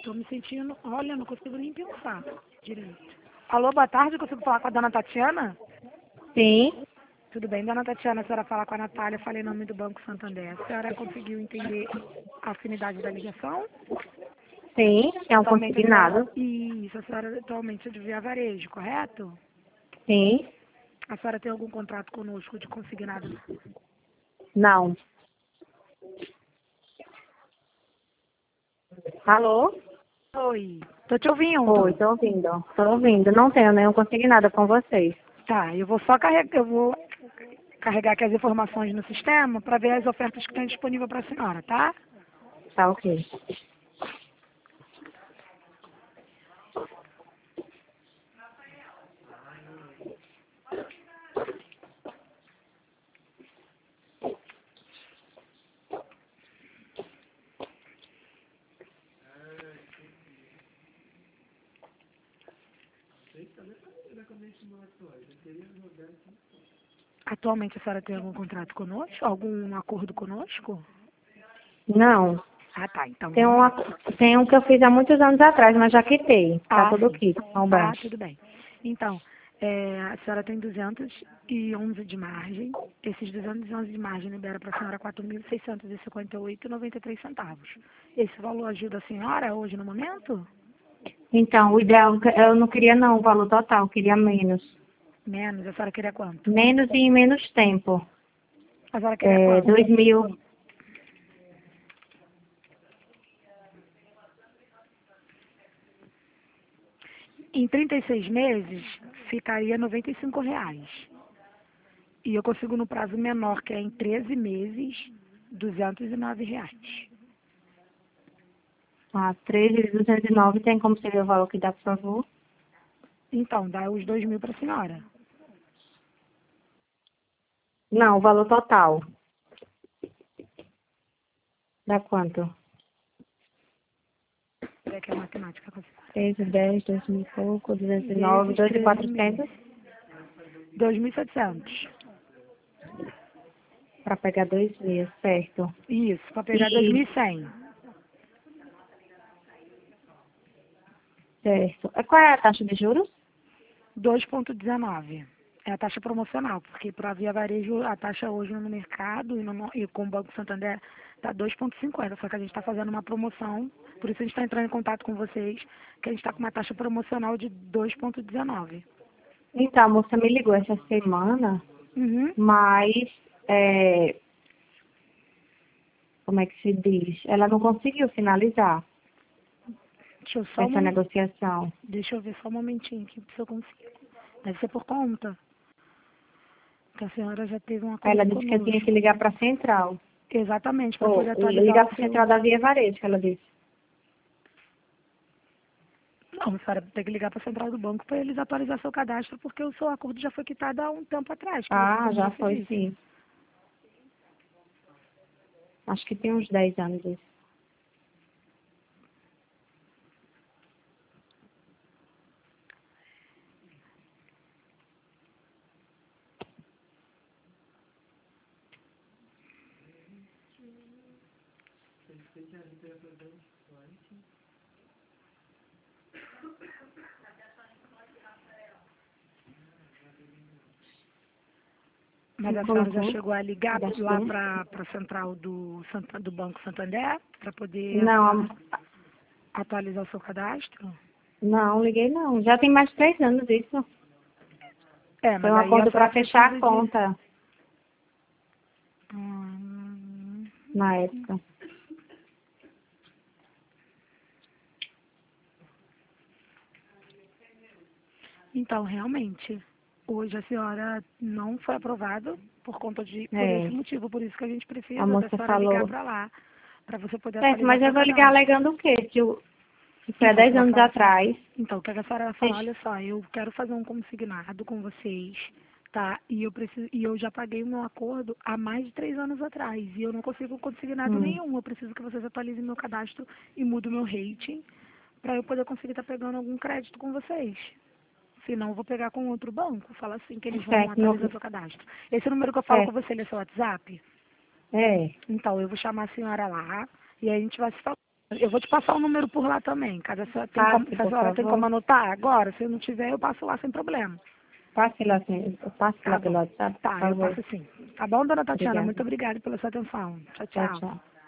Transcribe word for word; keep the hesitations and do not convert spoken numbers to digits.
tô me sentindo... Olha, não consigo nem pensar direito. Alô, boa tarde, consigo falar com a dona Tatiana? Sim, Tudo bem, dona Tatiana, a senhora fala com a Natália, falei em nome do Banco Santander. A senhora conseguiu entender a afinidade da ligação? sim, é um Atualmente a senhora... consignado. Isso, a senhora atualmente é de Via Varejo, correto? Sim, A senhora tem algum contrato conosco de consignado? não. Alô? Oi, tô te ouvindo. Oi, tô ouvindo. Tô ouvindo. Não tenho nenhum consignado com vocês. Tá, eu vou só carregar, eu vou carregar aqui as informações no sistema para ver as ofertas que tem disponível para a senhora, tá? Tá ok. Atualmente a senhora tem algum contrato conosco? Algum acordo conosco? Não. Ah, tá, então Tem, vamos uma, lá. tem um que eu fiz há muitos anos atrás, mas já quitei. Tá Ah, tudo sim. quito com o Ah, banco. tudo bem. Então, é, a senhora tem duzentos e onze de margem. Esses duzentos e onze de margem libera para a senhora quatro mil seiscentos e cinquenta e oito vírgula noventa e três centavos. Esse valor ajuda a senhora hoje no momento? Então, o ideal, eu não queria não o valor total, eu queria menos. Menos, a senhora queria quanto? Menos e em menos tempo. A senhora queria É, quanto? dois mil. Em trinta e seis meses, ficaria noventa e cinco reais. E eu consigo no prazo menor, que é em treze meses, duzentos e nove reais. Ah, três mil duzentos e nove, tem como você ver o valor que dá, por favor? Então, dá os dois mil para a senhora. Não, o valor total. Dá quanto? É aqui a matemática com a senhora. três, dez, dois mil e pouco, duzentos e nove, Vezes dois mil e treze meses. quatrocentos dois mil e setecentos. para pegar dois mil, certo? Isso, para pegar dois mil E, e cem. certo. E qual é a taxa de juros? dois vírgula dezenove. É a taxa promocional, porque para a Via Varejo a taxa hoje no mercado e, no, e com o Banco Santander está dois vírgula cinquenta, só que a gente está fazendo uma promoção, por isso a gente está entrando em contato com vocês, que a gente está com uma taxa promocional de dois vírgula dezenove. Então, a moça me ligou essa semana, Uhum. mas, é, como é que se diz? Ela não conseguiu finalizar Deixa eu só um essa momento. negociação. Deixa eu ver só um momentinho aqui se eu consigo. Deve ser por conta que a senhora já teve um Ela acordo disse que eu tinha que conosco. ligar para a central. Exatamente, para Ou poder atualizar ligar o para a seu. central da Via Varejo, que ela disse. Não, a senhora tem que ligar para a central do banco para eles atualizar seu cadastro, porque o seu acordo já foi quitado há um tempo atrás, que você, Ah, como já você foi disse. sim. Acho que tem uns dez anos isso. Mas Você a senhora já colocou? chegou a ligar lá Cadastrou? para a central do, Santa- do Banco Santander para poder Não, atualizar o seu cadastro? não, liguei não. Já tem mais de três anos isso. É, Foi mas um aí a acordo senhora para fechar precisa a de... conta Hum, na época. Então, realmente, hoje a senhora não foi aprovada por conta de, por esse É, motivo, por isso que a gente a precisa da moça senhora ligar falou. para lá, para você poder Certo, atualizar mas eu seu vou ligar cadastro. alegando o quê? Que, o, que foi há Então, dez você vai anos falar, atrás. então, o que a senhora vai falar, Fech- olha só, eu quero fazer um consignado com vocês, tá? E eu preciso, e eu já paguei o meu acordo há mais de três anos atrás, e eu não consigo consignado Hum, nenhum. Eu preciso que vocês atualizem meu cadastro e mudem o meu rating, para eu poder conseguir estar pegando algum crédito com vocês. Senão eu vou pegar com outro banco. Fala assim que eles vão certo, não, atualizar seu cadastro. Esse número que eu falo com certo. você, ele é seu WhatsApp? É, Então, eu vou chamar a senhora lá e aí a gente vai se falar. Eu vou te passar o número por lá também. Caso a senhora, tem Passe, como, se a por senhora tem favor. como anotar agora, se eu não tiver, eu passo lá sem problema. Passe lá, sim. Passe Tá lá pelo bom. WhatsApp, por Tá, eu favor. passo sim. Tá bom, dona Tatiana? Obrigada. Muito obrigada pela sua atenção. Tchau, Tchau, tchau. tchau.